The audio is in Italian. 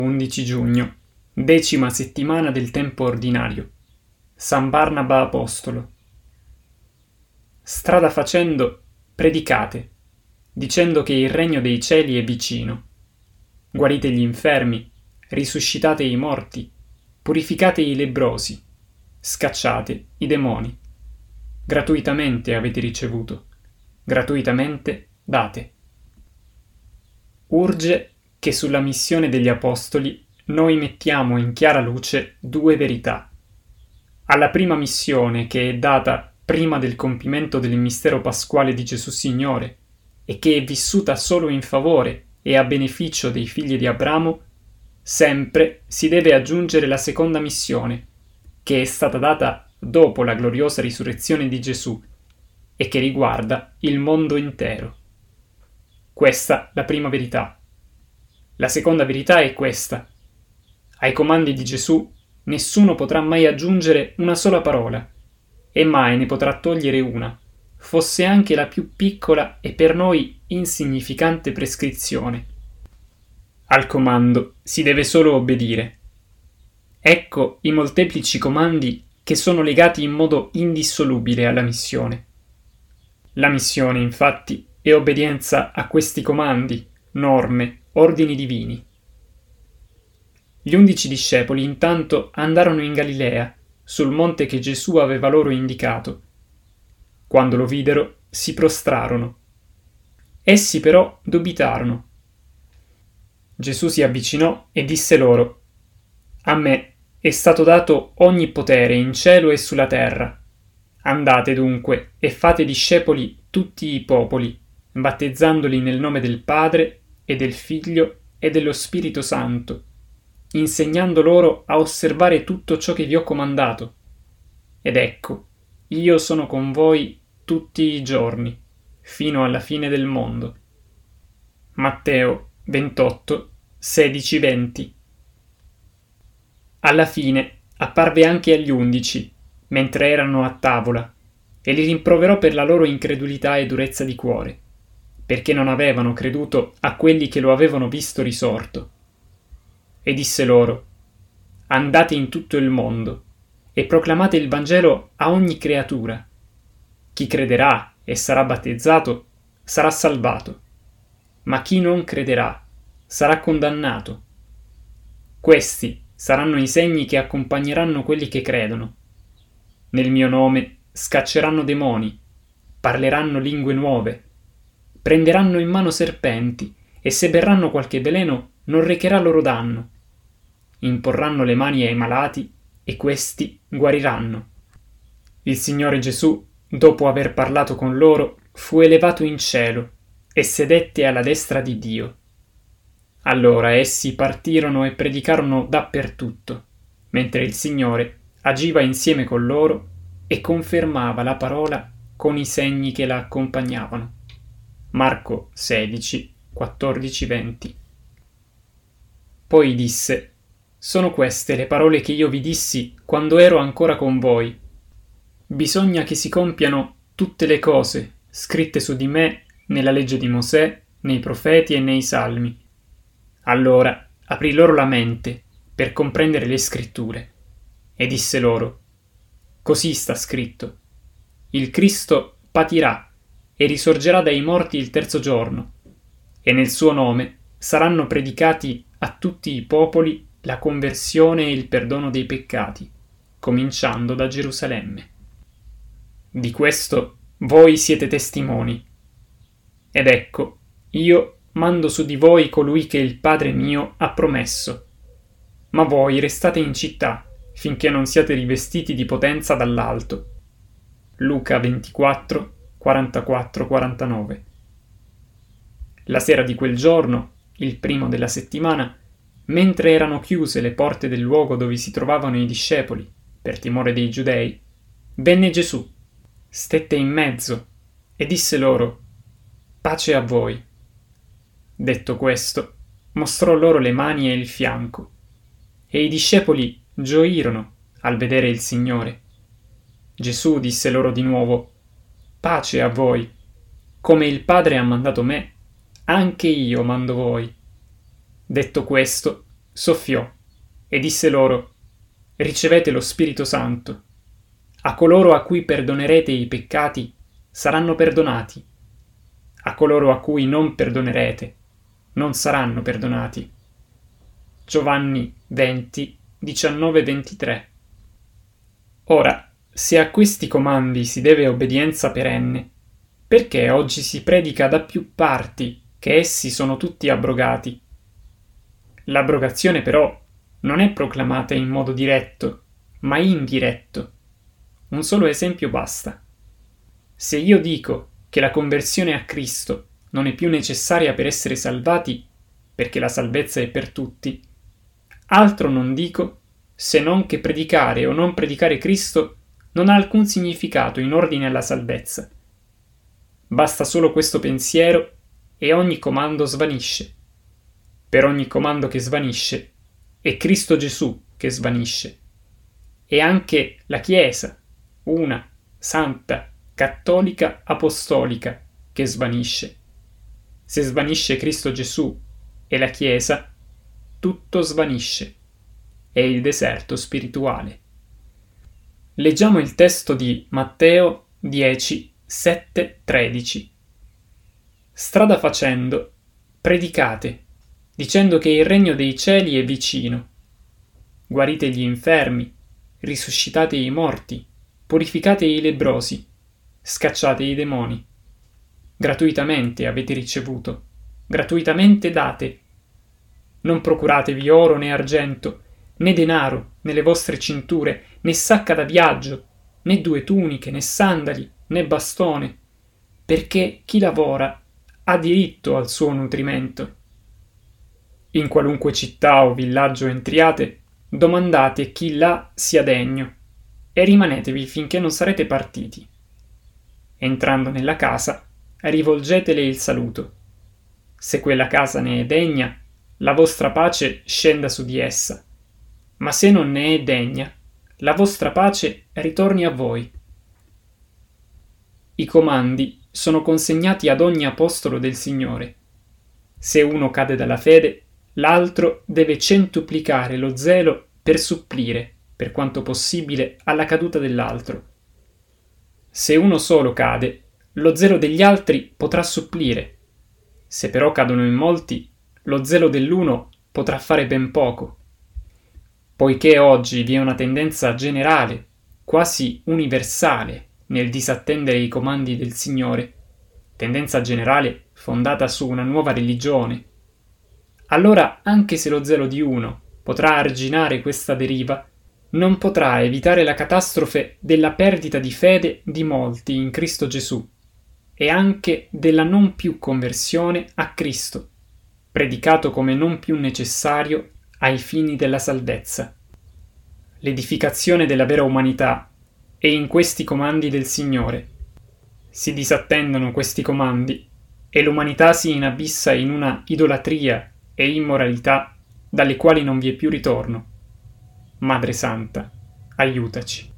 11 giugno, 10ª settimana del tempo ordinario. San Barnaba Apostolo. Strada facendo, predicate, dicendo che il regno dei cieli è vicino. Guarite gli infermi, risuscitate i morti, purificate i lebbrosi, scacciate i demoni. Gratuitamente avete ricevuto, gratuitamente date. Urge che sulla missione degli Apostoli noi mettiamo in chiara luce due verità. Alla prima missione, che è data prima del compimento del mistero pasquale di Gesù Signore e che è vissuta solo in favore e a beneficio dei figli di Abramo, sempre si deve aggiungere la seconda missione, che è stata data dopo la gloriosa risurrezione di Gesù e che riguarda il mondo intero. Questa la prima verità. La seconda verità è questa. Ai comandi di Gesù nessuno potrà mai aggiungere una sola parola, e mai ne potrà togliere una, fosse anche la più piccola e per noi insignificante prescrizione. Al comando si deve solo obbedire. Ecco i molteplici comandi che sono legati in modo indissolubile alla missione. La missione, infatti, è obbedienza a questi comandi, norme, ordini divini. Gli 11 discepoli intanto andarono in Galilea, sul monte che Gesù aveva loro indicato. Quando lo videro, si prostrarono. Essi però dubitarono. Gesù si avvicinò e disse loro: «A me è stato dato ogni potere in cielo e sulla terra. Andate dunque e fate discepoli tutti i popoli, battezzandoli nel nome del Padre e del Figlio e dello Spirito Santo, insegnando loro a osservare tutto ciò che vi ho comandato. Ed ecco, io sono con voi tutti i giorni, fino alla fine del mondo». Matteo 28, 16-20. Alla fine apparve anche agli 11, mentre erano a tavola, e li rimproverò per la loro incredulità e durezza di cuore, perché non avevano creduto a quelli che lo avevano visto risorto. E disse loro: «Andate in tutto il mondo e proclamate il Vangelo a ogni creatura. Chi crederà e sarà battezzato sarà salvato, ma chi non crederà sarà condannato. Questi saranno i segni che accompagneranno quelli che credono. Nel mio nome scacceranno demoni, parleranno lingue nuove, prenderanno in mano serpenti, e se berranno qualche veleno non recherà loro danno. Imporranno le mani ai malati e questi guariranno». Il Signore Gesù, dopo aver parlato con loro, fu elevato in cielo e sedette alla destra di Dio. Allora essi partirono e predicarono dappertutto, mentre il Signore agiva insieme con loro e confermava la parola con i segni che la accompagnavano. Marco 16, 14-20. Poi disse: «Sono queste le parole che io vi dissi quando ero ancora con voi. Bisogna che si compiano tutte le cose scritte su di me nella legge di Mosè, nei profeti e nei salmi». Allora aprì loro la mente per comprendere le scritture e disse loro: «Così sta scritto: il Cristo patirà e risorgerà dai morti il terzo giorno, e nel suo nome saranno predicati a tutti i popoli la conversione e il perdono dei peccati, cominciando da Gerusalemme. Di questo voi siete testimoni. Ed ecco, io mando su di voi colui che il Padre mio ha promesso. Ma voi restate in città finché non siate rivestiti di potenza dall'alto». Luca 24, 44-49. La sera di quel giorno, il primo della settimana, mentre erano chiuse le porte del luogo dove si trovavano i discepoli, per timore dei giudei, venne Gesù, stette in mezzo e disse loro: «Pace a voi». Detto questo, mostrò loro le mani e il fianco, e i discepoli gioirono al vedere il Signore. Gesù disse loro di nuovo: «Pace a voi. Come il Padre ha mandato me, anche io mando voi». Detto questo, soffiò e disse loro: ricevete lo Spirito Santo. A coloro a cui perdonerete i peccati saranno perdonati. A coloro a cui non perdonerete non saranno perdonati. Giovanni 20, 19-23. Ora, se a questi comandi si deve obbedienza perenne, perché oggi si predica da più parti che essi sono tutti abrogati? L'abrogazione però non è proclamata in modo diretto, ma indiretto. Un solo esempio basta. Se io dico che la conversione a Cristo non è più necessaria per essere salvati, perché la salvezza è per tutti, altro non dico se non che predicare o non predicare Cristo non ha alcun significato in ordine alla salvezza. Basta solo questo pensiero e ogni comando svanisce. Per ogni comando che svanisce è Cristo Gesù che svanisce. E anche la Chiesa, una, santa, cattolica, apostolica, che svanisce. Se svanisce Cristo Gesù e la Chiesa, tutto svanisce. È il deserto spirituale. Leggiamo il testo di Matteo 10, 7, 13. Strada facendo, predicate, dicendo che il regno dei cieli è vicino. Guarite gli infermi, risuscitate i morti, purificate i lebbrosi, scacciate i demoni. Gratuitamente avete ricevuto, gratuitamente date. Non procuratevi oro né argento, né denaro nelle vostre cinture, né sacca da viaggio, né 2 tuniche, né sandali, né bastone, perché chi lavora ha diritto al suo nutrimento. In qualunque città o villaggio entriate, domandate chi là sia degno, e rimanetevi finché non sarete partiti. Entrando nella casa, rivolgetele il saluto. Se quella casa ne è degna, la vostra pace scenda su di essa, ma se non ne è degna, la vostra pace ritorni a voi. I comandi sono consegnati ad ogni apostolo del Signore. Se uno cade dalla fede, l'altro deve centuplicare lo zelo per supplire, per quanto possibile, alla caduta dell'altro. Se uno solo cade, lo zelo degli altri potrà supplire. Se però cadono in molti, lo zelo dell'uno potrà fare ben poco. Poiché oggi vi è una tendenza generale, quasi universale, nel disattendere i comandi del Signore, tendenza generale fondata su una nuova religione, allora anche se lo zelo di uno potrà arginare questa deriva, non potrà evitare la catastrofe della perdita di fede di molti in Cristo Gesù e anche della non più conversione a Cristo, predicato come non più necessario ai fini della salvezza. L'edificazione della vera umanità è in questi comandi del Signore. Si disattendono questi comandi e l'umanità si inabissa in una idolatria e immoralità dalle quali non vi è più ritorno. Madre Santa, aiutaci.